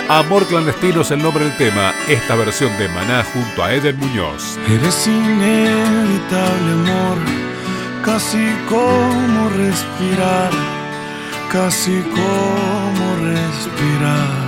Amor clandestino es el nombre del tema, esta versión de Maná junto a Eden Muñoz. Eres inevitable, amor, casi como respirar, casi como respirar.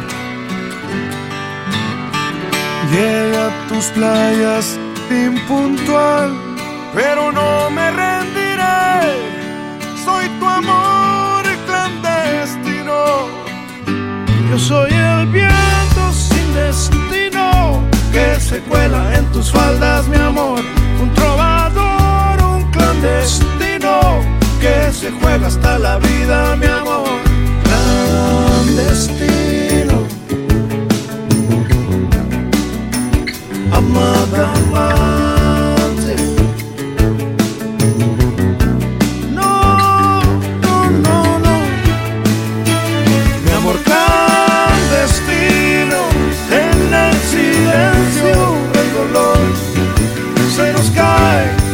Llega a tus playas impuntual, pero no me rendiré. Soy tu amor clandestino. Yo soy el viento sin destino que se cuela en tus faldas, mi amor. Un trovador, un clandestino que se juega hasta la vida, mi amor. Clandestino, amada amante. No, no, no, no. Mi amor clandestino, en el silencio el dolor se nos cae